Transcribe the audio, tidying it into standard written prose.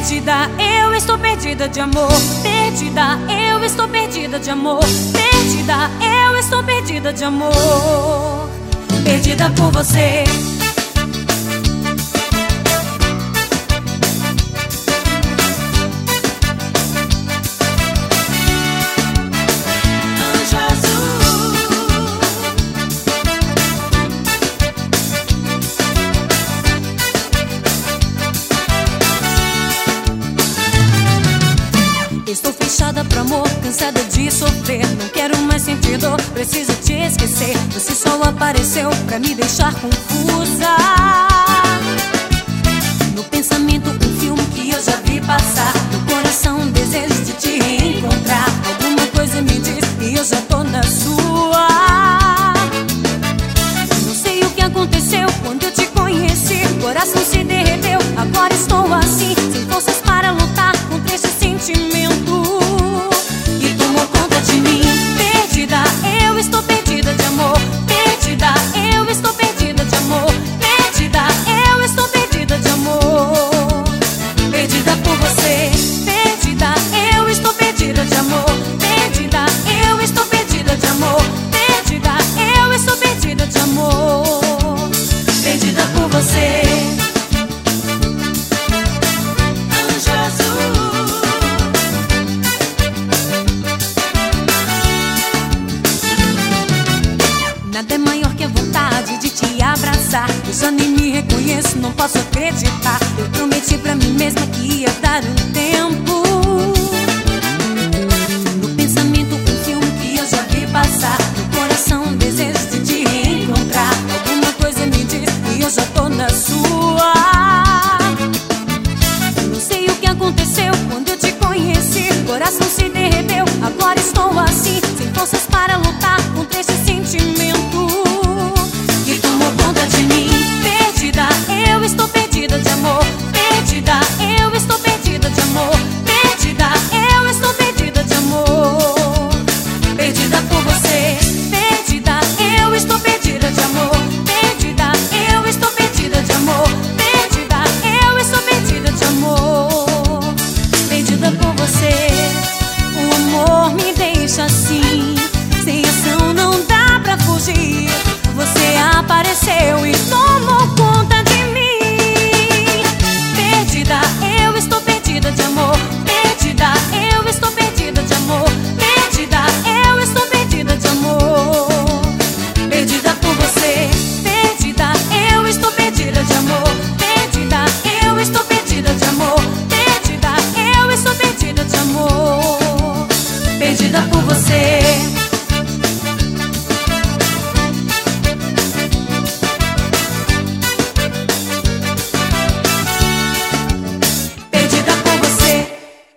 Perdida, eu estou perdida de amor. Perdida, eu estou perdida de amor. Perdida, eu estou perdida de amor. Perdida por você. Estou fechada pro amor, cansada de sofrer. Não quero mais sentir dor, preciso te esquecer. Você só apareceu pra me deixar confusa. No pensamento